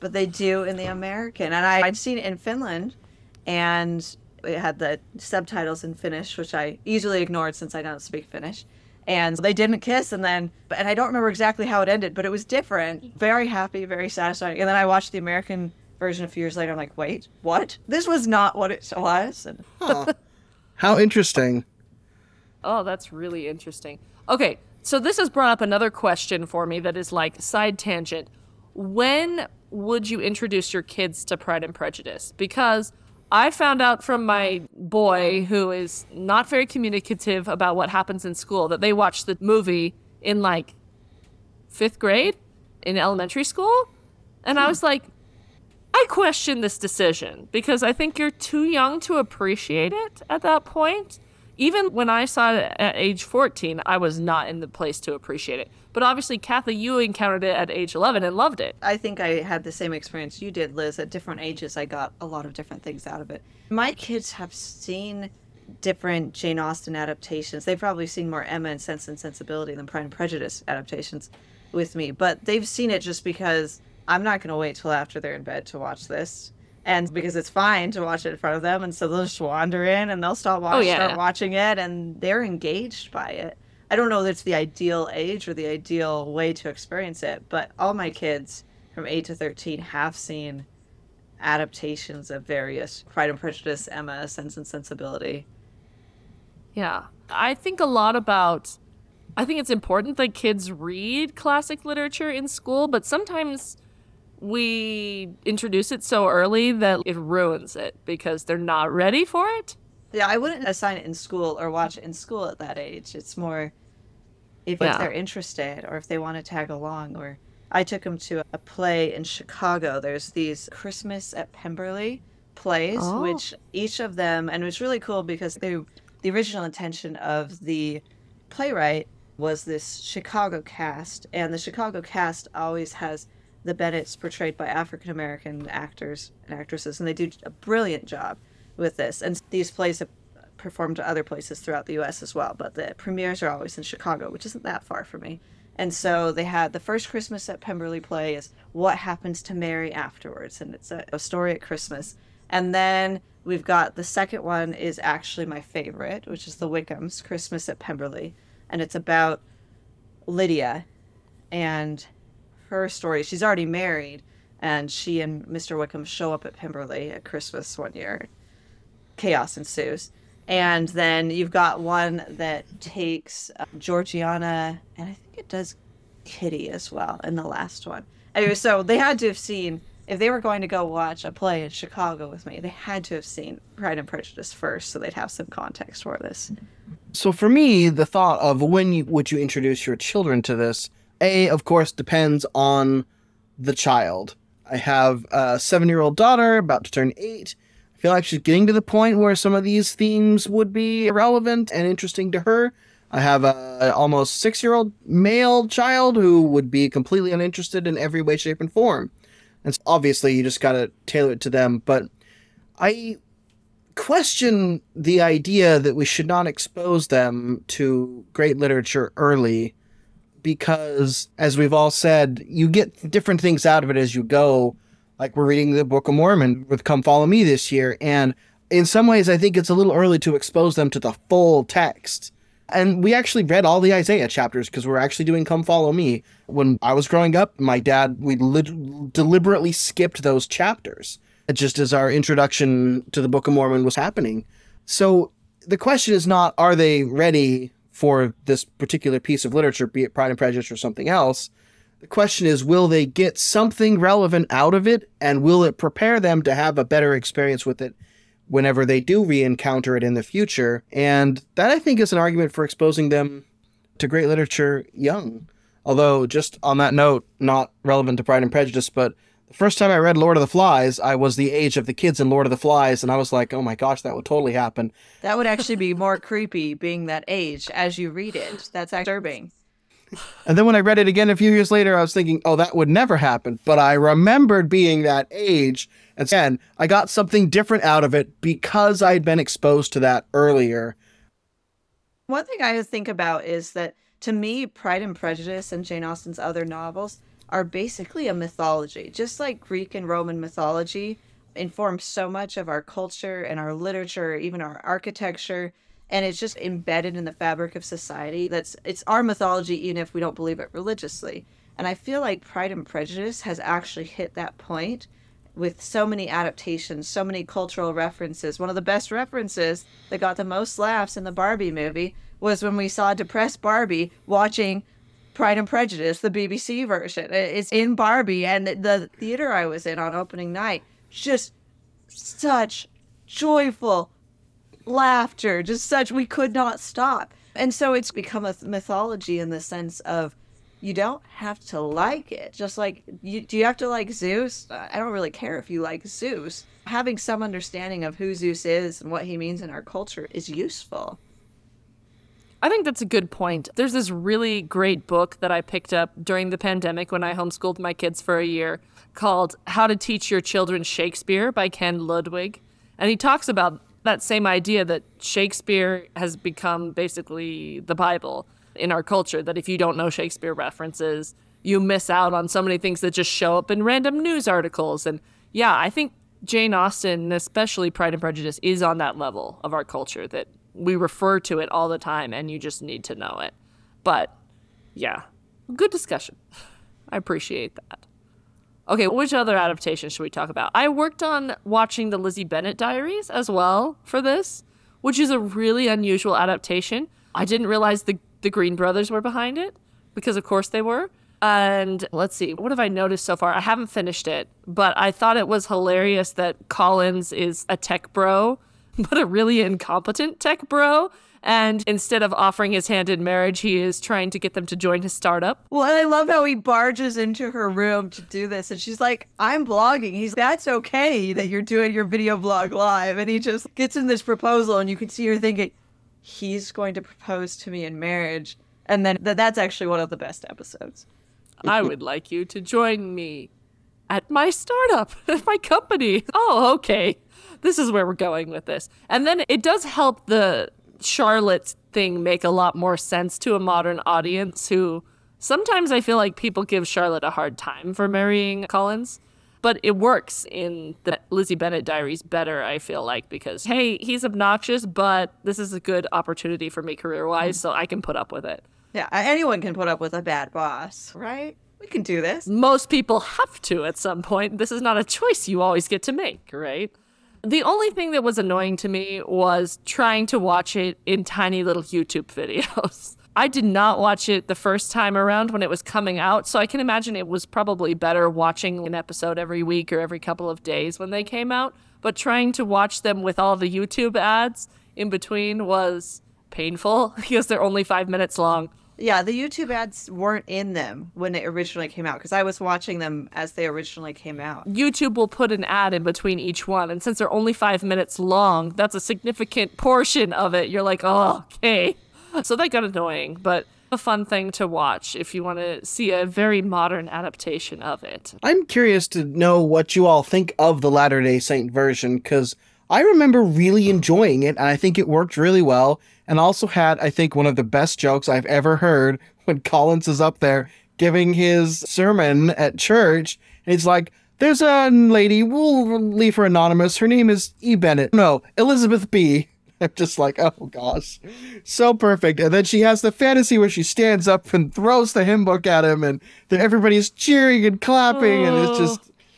but they do in the American. And I'd seen it in Finland, and it had the subtitles in Finnish, which I easily ignored since I don't speak Finnish. And they didn't kiss, and I don't remember exactly how it ended, but it was different. Very happy, very satisfying. And then I watched the American version a few years later. I'm like, wait, what? This was not what it was. And Huh. How interesting. Oh, that's really interesting. Okay, so this has brought up another question for me that is like side tangent. When would you introduce your kids to Pride and Prejudice? Because I found out from my boy, who is not very communicative about what happens in school, that they watched the movie in like 5th grade in elementary school. And I was like, I question this decision because I think you're too young to appreciate it at that point. Even when I saw it at age 14, I was not in the place to appreciate it. But obviously, Kathy, you encountered it at age 11 and loved it. I think I had the same experience you did, Liz. At different ages, I got a lot of different things out of it. My kids have seen different Jane Austen adaptations. They've probably seen more Emma and Sense and Sensibility than Pride and Prejudice adaptations with me. But they've seen it just because I'm not going to wait till after they're in bed to watch this. And because it's fine to watch it in front of them. And so they'll just wander in and they'll start watching it, and they're engaged by it. I don't know that it's the ideal age or the ideal way to experience it, but all my kids from 8 to 13 have seen adaptations of various Pride and Prejudice, Emma, Sense and Sensibility. Yeah. I think it's important that kids read classic literature in school, but sometimes we introduce it so early that it ruins it because they're not ready for it. Yeah, I wouldn't assign it in school or watch it in school at that age. It's more if they're interested or if they want to tag along. Or I took them to a play in Chicago. There's these Christmas at Pemberley plays, which each of them, and it was really cool because the original intention of the playwright was this Chicago cast, and the Chicago cast always has the Bennetts portrayed by African-American actors and actresses, and they do a brilliant job with this. And these plays have performed to other places throughout the U.S. as well, but the premieres are always in Chicago, which isn't that far from me. And so they had the first Christmas at Pemberley play is What Happens to Mary Afterwards, and it's a story at Christmas. And then we've got the second one is actually my favorite, which is the Wickhams, Christmas at Pemberley, and it's about Lydia and her story. She's already married, and she and Mr. Wickham show up at Pemberley at Christmas one year. Chaos ensues. And then you've got one that takes Georgiana, and I think it does Kitty as well in the last one. Anyway, so they had to have seen, if they were going to go watch a play in Chicago with me, they had to have seen Pride and Prejudice first, so they'd have some context for this. So for me, the thought of would you introduce your children to this, of course, depends on the child. I have a 7-year-old daughter about to turn 8. I feel like she's getting to the point where some of these themes would be relevant and interesting to her. I have a almost 6-year-old male child who would be completely uninterested in every way, shape, and form. And so obviously, you just got to tailor it to them. But I question the idea that we should not expose them to great literature early, because, as we've all said, you get different things out of it as you go. Like, we're reading the Book of Mormon with Come Follow Me this year, and in some ways I think it's a little early to expose them to the full text. And we actually read all the Isaiah chapters because we're actually doing Come Follow Me. When I was growing up, my dad, we deliberately skipped those chapters just as our introduction to the Book of Mormon was happening. So the question is not, are they ready for this particular piece of literature, be it Pride and Prejudice or something else? The question is, will they get something relevant out of it, and will it prepare them to have a better experience with it whenever they do re-encounter it in the future? And that, I think, is an argument for exposing them to great literature young. Although, just on that note, not relevant to Pride and Prejudice, but the first time I read Lord of the Flies, I was the age of the kids in Lord of the Flies, and I was like, oh my gosh, that would totally happen. That would actually be more creepy, being that age, as you read it. That's disturbing. And then when I read it again a few years later, I was thinking, oh, that would never happen. But I remembered being that age. And again, I got something different out of it because I'd been exposed to that earlier. One thing I think about is that, to me, Pride and Prejudice and Jane Austen's other novels are basically a mythology. Just like Greek and Roman mythology informs so much of our culture and our literature, even our architecture, and it's just embedded in the fabric of society. It's our mythology, even if we don't believe it religiously. And I feel like Pride and Prejudice has actually hit that point with so many adaptations, so many cultural references. One of the best references that got the most laughs in the Barbie movie was when we saw depressed Barbie watching Pride and Prejudice, the BBC version. It's in Barbie, and the theater I was in on opening night, just such joyful laughter, we could not stop. And so it's become a mythology in the sense of, you don't have to like it. Just like, do you have to like Zeus? I don't really care if you like Zeus. Having some understanding of who Zeus is and what he means in our culture is useful. I think that's a good point. There's this really great book that I picked up during the pandemic when I homeschooled my kids for a year called How to Teach Your Children Shakespeare by Ken Ludwig. And he talks about that same idea that Shakespeare has become basically the Bible in our culture, that if you don't know Shakespeare references, you miss out on so many things that just show up in random news articles. And yeah, I think Jane Austen, especially Pride and Prejudice, is on that level of our culture that we refer to it all the time and you just need to know it. But yeah, good discussion. I appreciate that. Okay, which other adaptations should we talk about? I worked on watching the Lizzie Bennet Diaries as well for this, which is a really unusual adaptation. I didn't realize the Green brothers were behind it, because of course they were. And let's see, what have I noticed so far? I haven't finished it, but I thought it was hilarious that Collins is a tech bro, but a really incompetent tech bro. And instead of offering his hand in marriage, he is trying to get them to join his startup. Well, and I love how he barges into her room to do this. And she's like, I'm blogging. That's okay that you're doing your video blog live. And he just gets in this proposal, and you can see her thinking, he's going to propose to me in marriage. And then that's actually one of the best episodes. I would like you to join me at my startup, at my company. Oh, okay. This is where we're going with this. And then it does help the Charlotte thing make a lot more sense to a modern audience who sometimes I feel like people give Charlotte a hard time for marrying Collins. But it works in the Lizzie Bennet Diaries better, I feel like, because, hey, he's obnoxious, but this is a good opportunity for me career-wise, so I can put up with it. Yeah, anyone can put up with a bad boss, right? We can do this. Most people have to at some point. This is not a choice you always get to make, right? The only thing that was annoying to me was trying to watch it in tiny little YouTube videos. I did not watch it the first time around when it was coming out, so I can imagine it was probably better watching an episode every week or every couple of days when they came out, but trying to watch them with all the YouTube ads in between was painful because they're only 5 minutes long. Yeah, the YouTube ads weren't in them when it originally came out, because I was watching them as they originally came out. YouTube will put an ad in between each one, and since they're only 5 minutes long, that's a significant portion of it. You're like, oh, okay. So that got annoying, but a fun thing to watch if you want to see a very modern adaptation of it. I'm curious to know what you all think of the Latter-day Saint version, because I remember really enjoying it, and I think it worked really well, and also had, I think, one of the best jokes I've ever heard when Collins is up there giving his sermon at church, and he's like, there's a lady, we'll leave her anonymous, her name is E. Bennet. No, Elizabeth B. I'm just like, oh gosh, so perfect. And then she has the fantasy where she stands up and throws the hymn book at him, and then everybody's cheering and clapping, and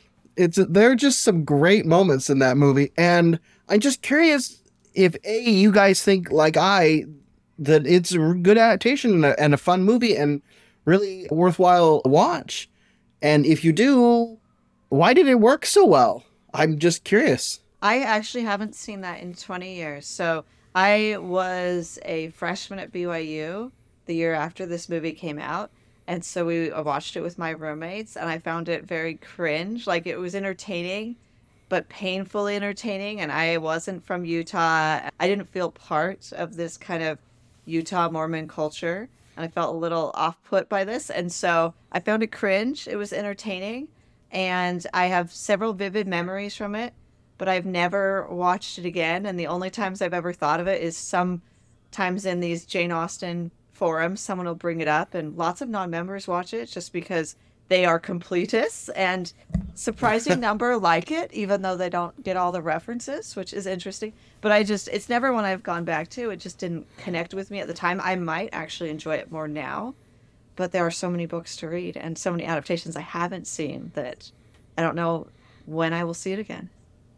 there are just some great moments in that movie. And I'm just curious if you guys think like I that it's a good adaptation and a fun movie and really worthwhile watch. And if you do, why did it work so well? I'm just curious. I actually haven't seen that in 20 years. So I was a freshman at BYU the year after this movie came out. And so we watched it with my roommates, and I found it very cringe. Like, it was entertaining, but painfully entertaining. And I wasn't from Utah. I didn't feel part of this kind of Utah Mormon culture. And I felt a little off-put by this. And so I found it cringe. It was entertaining. And I have several vivid memories from it, but I've never watched it again. And the only times I've ever thought of it is sometimes in these Jane Austen forums, someone will bring it up, and lots of non-members watch it just because they are completists, and surprising number like it, even though they don't get all the references, which is interesting. But it's never one I've gone back to. It just didn't connect with me at the time. I might actually enjoy it more now, but there are so many books to read and so many adaptations I haven't seen that I don't know when I will see it again.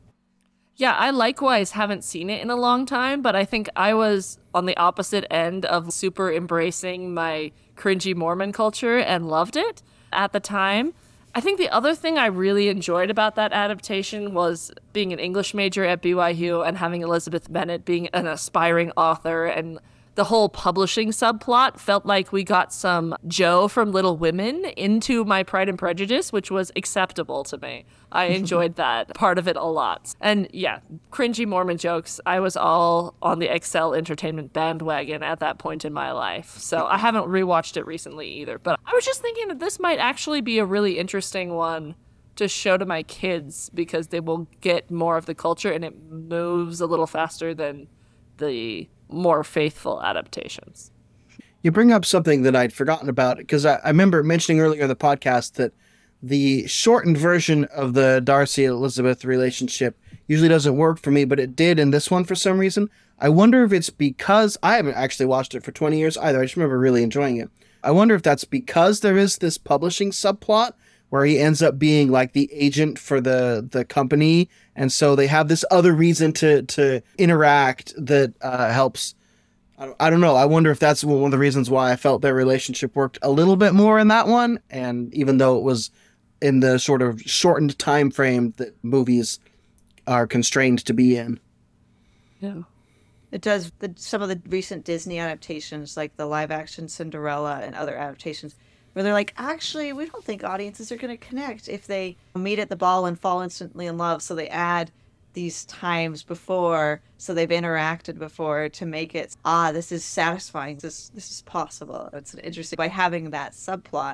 Yeah, I likewise haven't seen it in a long time, but I think I was on the opposite end of super embracing my cringy Mormon culture and loved it at the time. I think the other thing I really enjoyed about that adaptation was being an English major at BYU and having Elizabeth Bennet being an aspiring author, and the whole publishing subplot felt like we got some Joe from Little Women into my Pride and Prejudice, which was acceptable to me. I enjoyed that part of it a lot. And yeah, cringy Mormon jokes. I was all on the Excel Entertainment bandwagon at that point in my life. So I haven't rewatched it recently either. But I was just thinking that this might actually be a really interesting one to show to my kids, because they will get more of the culture and it moves a little faster than the more faithful adaptations. You bring up something that I'd forgotten about, because I remember mentioning earlier in the podcast that the shortened version of the Darcy-Elizabeth relationship usually doesn't work for me, but it did in this one for some reason. I wonder if it's because I haven't actually watched it for 20 years either. I just remember really enjoying it. I wonder if that's because there is this publishing subplot where he ends up being like the agent for the company. And so they have this other reason to interact that helps. I don't know. I wonder if that's one of the reasons why I felt their relationship worked a little bit more in that one. And even though it was in the sort of shortened time frame that movies are constrained to be in. Yeah. It does. Some of the recent Disney adaptations, like the live action Cinderella and other adaptations, where they're like, actually, we don't think audiences are going to connect if they meet at the ball and fall instantly in love. So they add these times before, so they've interacted before to make it, this is satisfying. This is possible. It's interesting by having that subplot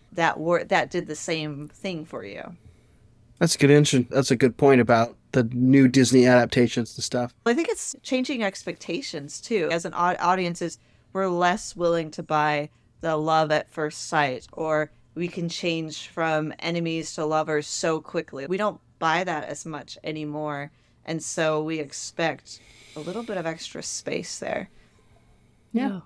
that did the same thing for you. That's good. That's a good point about the new Disney adaptations and stuff. I think it's changing expectations too. As an audiences, we're less willing to buy the love at first sight, or we can change from enemies to lovers so quickly. We don't buy that as much anymore, and so we expect a little bit of extra space there. Yeah.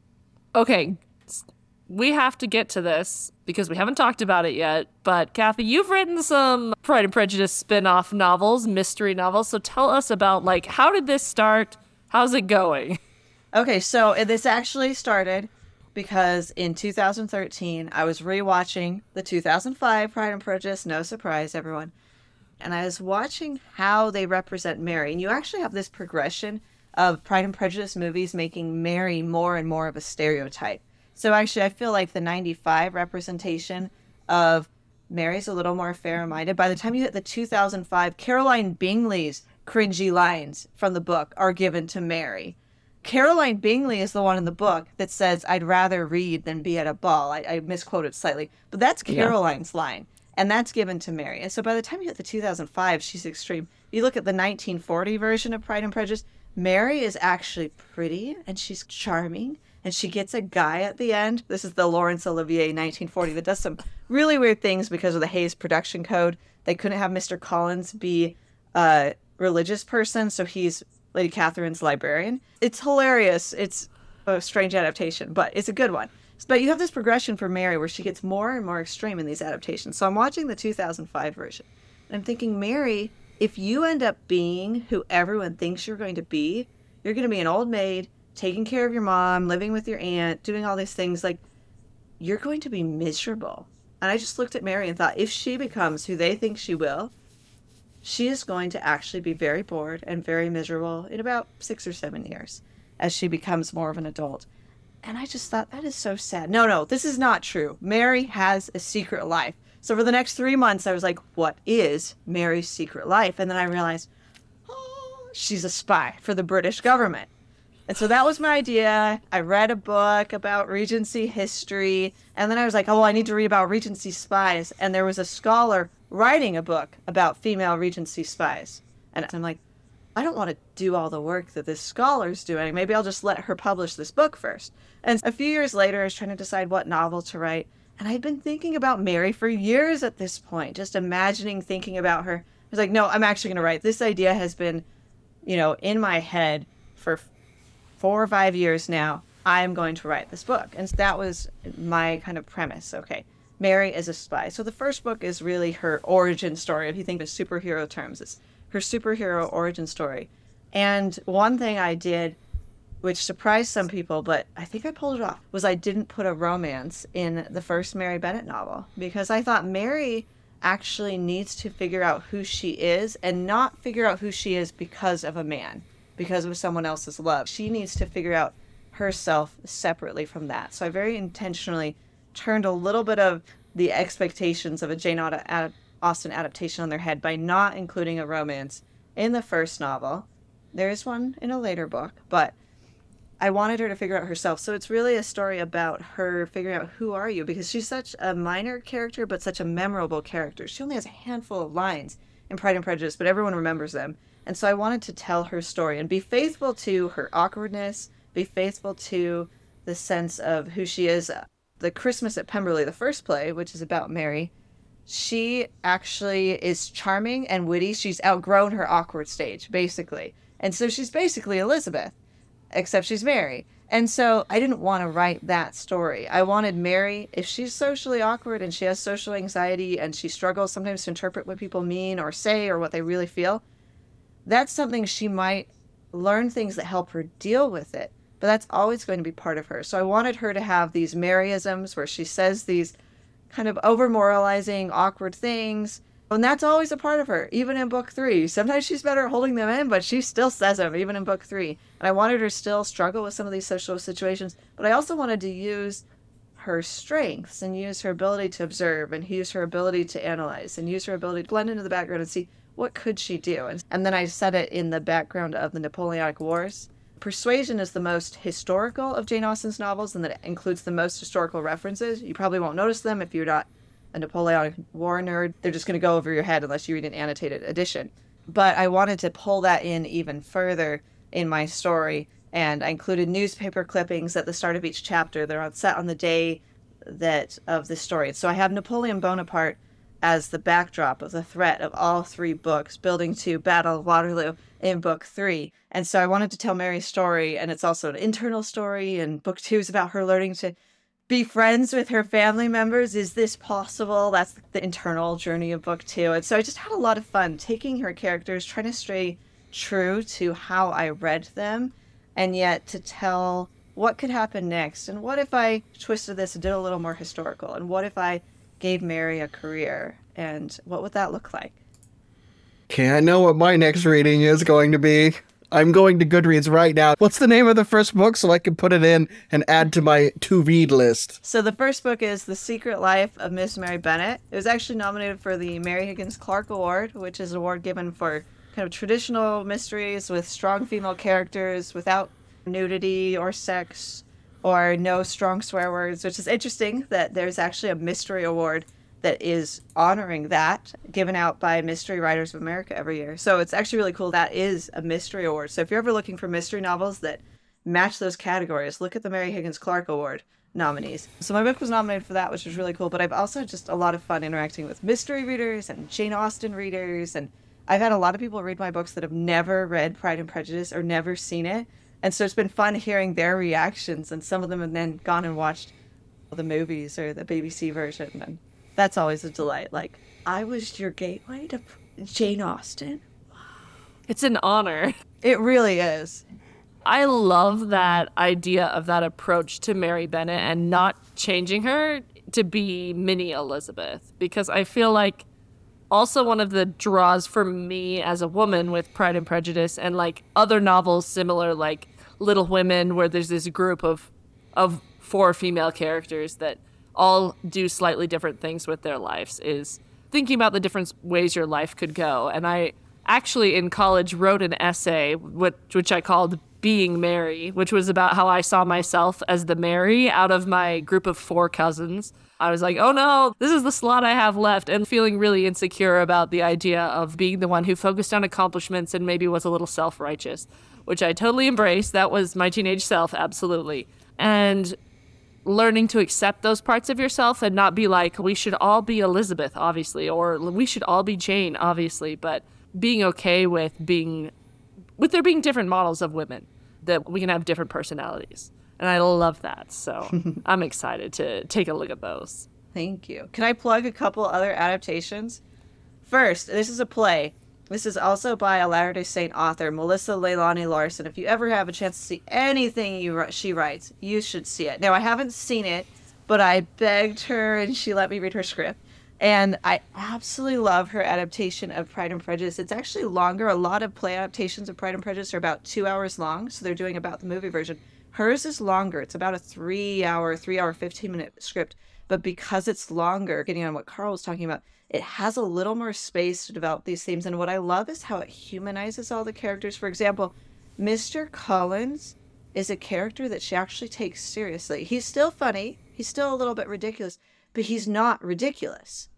Okay, we have to get to this because we haven't talked about it yet, but Kathy, you've written some Pride and Prejudice spin-off novels, mystery novels, so tell us about, like, how did this start? How's it going? Okay, so this actually started because in 2013, I was rewatching the 2005 Pride and Prejudice, no surprise, everyone. And I was watching how they represent Mary. And you actually have this progression of Pride and Prejudice movies making Mary more and more of a stereotype. So actually, I feel like the 95 representation of Mary's a little more fair-minded. By the time you hit the 2005, Caroline Bingley's cringy lines from the book are given to Mary. Caroline Bingley is the one in the book that says, "I'd rather read than be at a ball." I misquoted slightly, but that's Caroline's line, and that's given to Mary. And so by the time you hit the 2005, she's extreme. You look at the 1940 version of Pride and Prejudice, Mary is actually pretty, and she's charming, and she gets a guy at the end. This is the Laurence Olivier 1940 that does some really weird things because of the Hays production code. They couldn't have Mr. Collins be a religious person, so he's Lady Catherine's librarian. It's hilarious. It's a strange adaptation, but it's a good one. But you have this progression for Mary where she gets more and more extreme in these adaptations. So I'm watching the 2005 version, and I'm thinking, Mary, if you end up being who everyone thinks you're going to be, you're going to be an old maid, taking care of your mom, living with your aunt, doing all these things, like, you're going to be miserable. And I just looked at Mary and thought, if she becomes who they think she will, she is going to actually be very bored and very miserable in about 6 or 7 years as she becomes more of an adult. And I just thought, that is so sad. No, this is not true. Mary has a secret life. So for the next 3 months, I was like, what is Mary's secret life? And then I realized, she's a spy for the British government. And so that was my idea. I read a book about Regency history. And then I was like, I need to read about Regency spies. And there was a scholar writing a book about female Regency spies. And I'm like, I don't want to do all the work that this scholar's doing. Maybe I'll just let her publish this book first. And a few years later, I was trying to decide what novel to write. And I'd been thinking about Mary for years at this point, just imagining thinking about her. I was like, no, I'm actually going to write. This idea has been, in my head for 4 or 5 years now. I'm going to write this book. And that was my kind of premise. Okay, Mary is a spy. So the first book is really her origin story. If you think of superhero terms, it's her superhero origin story. And one thing I did, which surprised some people, but I think I pulled it off, was I didn't put a romance in the first Mary Bennett novel, because I thought Mary actually needs to figure out who she is, and not figure out who she is because of a man, because of someone else's love. She needs to figure out herself separately from that. So I very intentionally turned a little bit of the expectations of a Jane Austen adaptation on their head by not including a romance in the first novel. There is one in a later book, but I wanted her to figure out herself. So it's really a story about her figuring out, who are you? Because she's such a minor character, but such a memorable character. She only has a handful of lines in Pride and Prejudice, but everyone remembers them. And so I wanted to tell her story and be faithful to her awkwardness, be faithful to the sense of who she is. The Christmas at Pemberley, the first play, which is about Mary, she actually is charming and witty. She's outgrown her awkward stage, basically. And so she's basically Elizabeth, except she's Mary. And so I didn't want to write that story. I wanted Mary, if she's socially awkward and she has social anxiety and she struggles sometimes to interpret what people mean or say or what they really feel, that's something she might learn, things that help her deal with it. But that's always going to be part of her. So I wanted her to have these Maryisms where she says these kind of over-moralizing, awkward things. And that's always a part of her, even in book 3. Sometimes she's better at holding them in, but she still says them, even in book 3. And I wanted her to still struggle with some of these social situations. But I also wanted to use her strengths and use her ability to observe and use her ability to analyze and use her ability to blend into the background and see what could she do. And then I set it in the background of the Napoleonic Wars. Persuasion is the most historical of Jane Austen's novels, and that it includes the most historical references. You probably won't notice them if you're not a Napoleonic War nerd. They're just going to go over your head unless you read an annotated edition. But I wanted to pull that in even further in my story, and I included newspaper clippings at the start of each chapter. They're set on the day of the story. So I have Napoleon Bonaparte as the backdrop of the threat of all 3 books, building to Battle of Waterloo in book 3. And so I wanted to tell Mary's story, and it's also an internal story, and book 2 is about her learning to be friends with her family members. Is this possible? That's the internal journey of book 2. And so I just had a lot of fun taking her characters, trying to stay true to how I read them, and yet to tell what could happen next. And what if I twisted this and did a little more historical? And what if I gave Mary a career? And what would that look like? Okay, I know what my next reading is going to be. I'm going to Goodreads right now. What's the name of the first book so I can put it in and add to my to-read list? So the first book is The Secret Life of Miss Mary Bennet. It was actually nominated for the Mary Higgins Clark Award, which is an award given for kind of traditional mysteries with strong female characters, without nudity or sex or no strong swear words, which is interesting that there's actually a mystery award that is honoring that, given out by Mystery Writers of America every year. So it's actually really cool. That is a mystery award. So if you're ever looking for mystery novels that match those categories, look at the Mary Higgins Clark Award nominees. So my book was nominated for that, which was really cool. But I've also just a lot of fun interacting with mystery readers and Jane Austen readers. And I've had a lot of people read my books that have never read Pride and Prejudice or never seen it. And so it's been fun hearing their reactions. And some of them have then gone and watched the movies or the BBC version. And that's always a delight. Like, I was your gateway to Jane Austen. It's an honor. It really is. I love that idea of that approach to Mary Bennet and not changing her to be mini Elizabeth, because I feel like also one of the draws for me as a woman with Pride and Prejudice and like other novels similar, like Little Women, where there's this group of 4 female characters that all do slightly different things with their lives, is thinking about the different ways your life could go. And I actually in college wrote an essay which I called Being Mary, which was about how I saw myself as the Mary out of my group of 4 cousins. I was like, oh no, this is the slot I have left, and feeling really insecure about the idea of being the one who focused on accomplishments and maybe was a little self-righteous, which I totally embraced. That was my teenage self, absolutely. And learning to accept those parts of yourself and not be like, we should all be Elizabeth, obviously, or we should all be Jane, obviously, but being okay with there being different models of women, that we can have different personalities. And I love that. So I'm excited to take a look at those. Thank you. Can I plug a couple other adaptations? First, this is a play. This is also by a Latter-day Saint author, Melissa Leilani Larson. If you ever have a chance to see anything she writes, you should see it. Now, I haven't seen it, but I begged her and she let me read her script. And I absolutely love her adaptation of Pride and Prejudice. It's actually longer. A lot of play adaptations of Pride and Prejudice are about 2 hours long, so they're doing about the movie version. Hers is longer. It's about a 3 hour, 15-minute script. But because it's longer, getting on what Carl was talking about, it has a little more space to develop these themes. And what I love is how it humanizes all the characters. For example, Mr. Collins is a character that she actually takes seriously. He's still funny. He's still a little bit ridiculous, but he's not ridiculous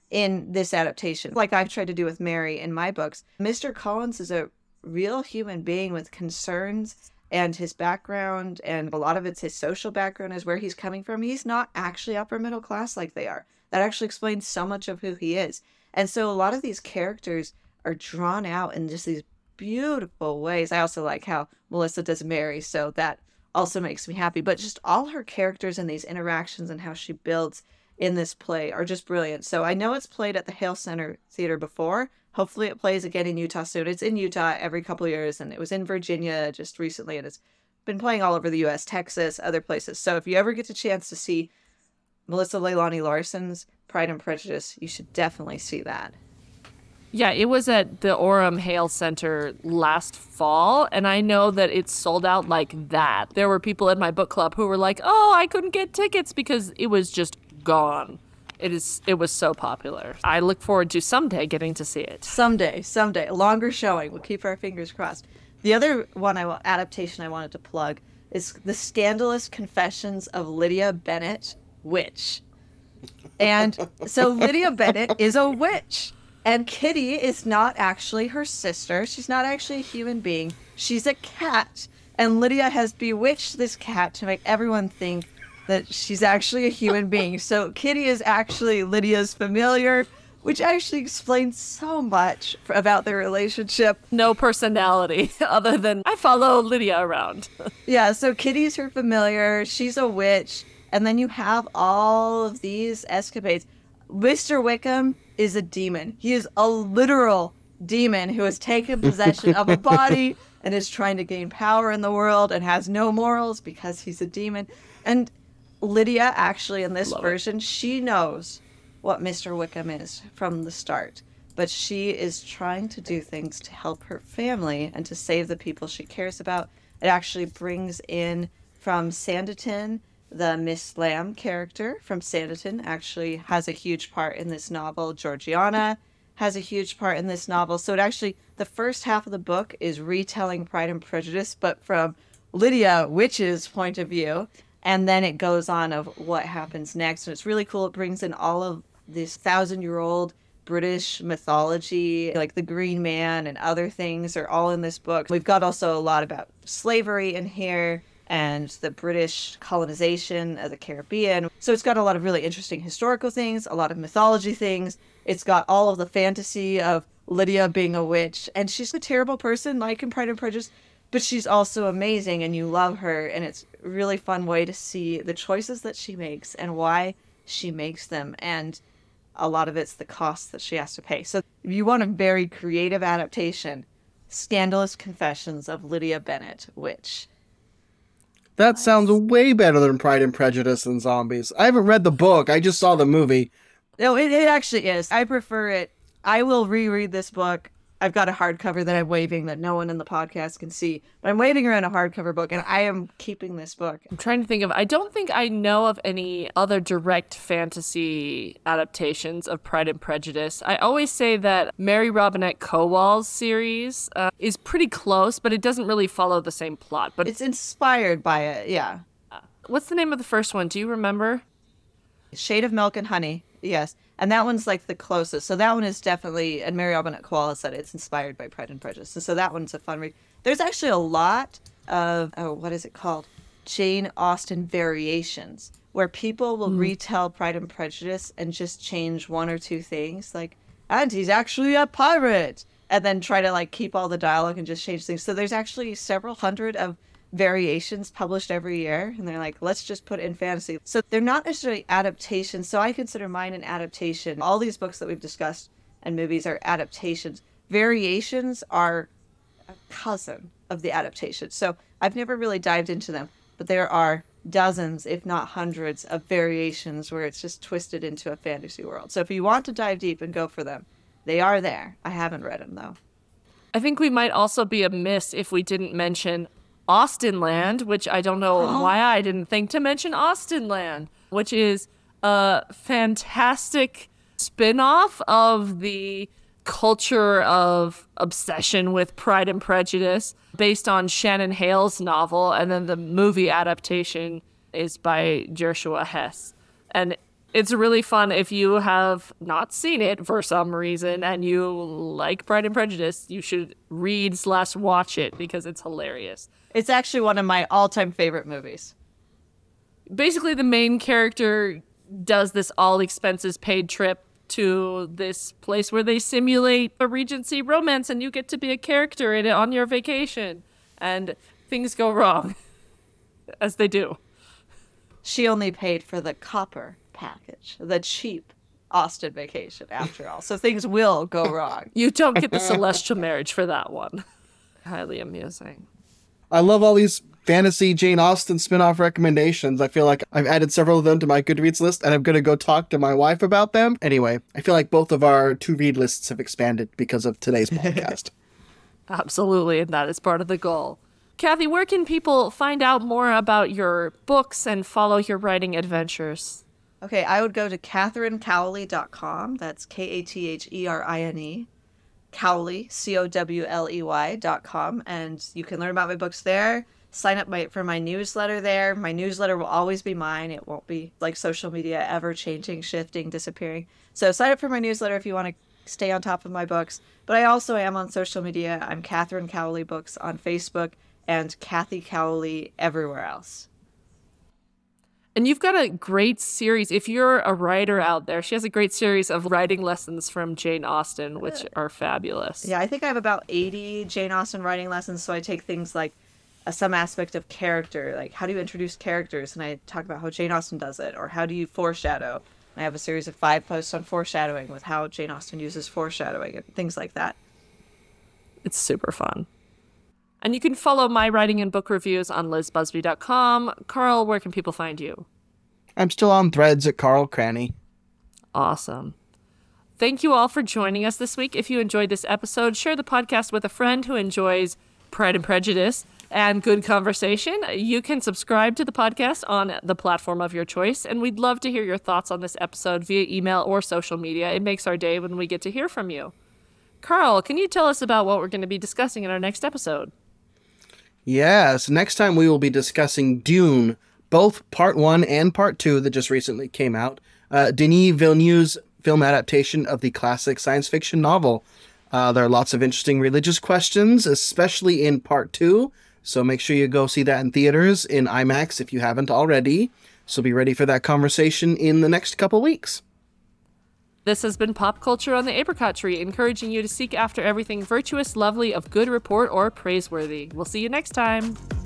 in this adaptation. Like I've tried to do with Mary in my books. Mr. Collins is a real human being with concerns, and his background, and a lot of it's his social background, is where he's coming from. He's not actually upper middle class like they are. That actually explains so much of who he is. And so a lot of these characters are drawn out in just these beautiful ways. I also like how Melissa does Mary, so that also makes me happy. But just all her characters and these interactions and how she builds in this play are just brilliant. So I know it's played at the Hale Center Theater before. Hopefully it plays again in Utah soon. It's in Utah every couple of years, and it was in Virginia just recently, and it's been playing all over the U.S., Texas, other places. So if you ever get a chance to see Melissa Leilani Larson's Pride and Prejudice, you should definitely see that. Yeah, it was at the Orem Hale Center last fall, and I know that it sold out like that. There were people in my book club who were like, oh, I couldn't get tickets because it was just gone. It was so popular. I look forward to someday getting to see it. Someday. A longer showing. We'll keep our fingers crossed. The other adaptation I wanted to plug is The Scandalous Confessions of Lydia Bennet, Witch. And so Lydia Bennet is a witch. And Kitty is not actually her sister. She's not actually a human being. She's a cat. And Lydia has bewitched this cat to make everyone think that she's actually a human being. So Kitty is actually Lydia's familiar, which actually explains so much about their relationship. No personality other than I follow Lydia around. Yeah, so Kitty's her familiar. She's a witch. And then you have all of these escapades. Mr. Wickham is a demon. He is a literal demon who has taken possession of a body and is trying to gain power in the world and has no morals because he's a demon. And Lydia, actually, in this version, she knows what Mr. Wickham is from the start. But she is trying to do things to help her family and to save the people she cares about. It actually brings in from Sanditon, the Miss Lamb character from Sanditon actually has a huge part in this novel. Georgiana has a huge part in this novel. So it actually, the first half of the book is retelling Pride and Prejudice, but from Lydia Witch's point of view. And then it goes on of what happens next. And it's really cool. It brings in all of this 1,000-year-old British mythology, like the Green Man and other things are all in this book. We've got also a lot about slavery in here and the British colonization of the Caribbean. So it's got a lot of really interesting historical things, a lot of mythology things. It's got all of the fantasy of Lydia being a witch. And she's a terrible person, like in Pride and Prejudice, but she's also amazing and you love her. And it's a really fun way to see the choices that she makes and why she makes them. And a lot of it's the cost that she has to pay. So if you want a very creative adaptation, Scandalous Confessions of Lydia Bennet, Witch. That sounds way better than Pride and Prejudice and Zombies. I haven't read the book. I just saw the movie. No, it actually is. I prefer it. I will reread this book. I've got a hardcover that I'm waving that no one in the podcast can see, but I'm waving around a hardcover book, and I am keeping this book. I'm trying to think of, I don't think I know of any other direct fantasy adaptations of Pride and Prejudice. I always say that Mary Robinette Kowal's series is pretty close, but it doesn't really follow the same plot. But it's inspired by it, yeah. What's the name of the first one? Do you remember? Shade of Milk and Honey, yes. And that one's like the closest. So that one is definitely, and Mary Robinette Kowal said it's inspired by Pride and Prejudice. And so that one's a fun read. There's actually a lot of, what is it called? Jane Austen variations, where people will retell Pride and Prejudice and just change one or two things, like, and he's actually a pirate, and then try to like keep all the dialogue and just change things. So there's actually several hundred of variations published every year, and they're like, let's just put in fantasy. So they're not necessarily adaptations. So I consider mine an adaptation. All these books that we've discussed and movies are adaptations. Variations are a cousin of the adaptation. So I've never really dived into them, but there are dozens, if not hundreds, of variations where it's just twisted into a fantasy world. So if you want to dive deep and go for them, they are there. I haven't read them though. I think we might also be amiss if we didn't mention Austenland, which I don't know why I didn't think to mention Austenland, which is a fantastic spin-off of the culture of obsession with Pride and Prejudice based on Shannon Hale's novel, and then the movie adaptation is by Joshua Hess. And it's really fun if you have not seen it for some reason and you like Pride and Prejudice, you should read/watch it because it's hilarious. It's actually one of my all-time favorite movies. Basically, the main character does this all-expenses-paid trip to this place where they simulate a Regency romance, and you get to be a character in it on your vacation. And things go wrong, as they do. She only paid for the copper package, the cheap Austen vacation, after all. So things will go wrong. You don't get the celestial marriage for that one. Highly amusing. I love all these fantasy Jane Austen spin-off recommendations. I feel like I've added several of them to my Goodreads list, and I'm going to go talk to my wife about them. Anyway, I feel like both of our to-read lists have expanded because of today's podcast. Absolutely, and that is part of the goal. Kathy, where can people find out more about your books and follow your writing adventures? Okay, I would go to katherinecowley.com. That's Katherine Cowley, COWLEY.com, and you can learn about my books there. Sign up for my newsletter there. My newsletter will always be mine. It won't be like social media, ever changing, shifting, disappearing. So sign up for my newsletter if you want to stay on top of my books. But I also am on social media. I'm Katherine Cowley Books on Facebook and Kathy Cowley everywhere else. And you've got a great series. If you're a writer out there, she has a great series of writing lessons from Jane Austen, which are fabulous. Yeah, I think I have about 80 Jane Austen writing lessons. So I take things like some aspect of character, like how do you introduce characters? And I talk about how Jane Austen does it, or how do you foreshadow? I have a series of 5 posts on foreshadowing with how Jane Austen uses foreshadowing and things like that. It's super fun. And you can follow my writing and book reviews on lizbusby.com. Carl, where can people find you? I'm still on Threads at Carl Cranny. Awesome. Thank you all for joining us this week. If you enjoyed this episode, share the podcast with a friend who enjoys Pride and Prejudice and good conversation. You can subscribe to the podcast on the platform of your choice, and we'd love to hear your thoughts on this episode via email or social media. It makes our day when we get to hear from you. Carl, can you tell us about what we're going to be discussing in our next episode? Yes, next time we will be discussing Dune, both Part 1 and Part 2 that just recently came out. Denis Villeneuve's film adaptation of the classic science fiction novel. There are lots of interesting religious questions, especially in Part 2, so make sure you go see that in theaters in IMAX if you haven't already. So be ready for that conversation in the next couple weeks. This has been Pop Culture on the Apricot Tree, encouraging you to seek after everything virtuous, lovely, of good report, or praiseworthy. We'll see you next time.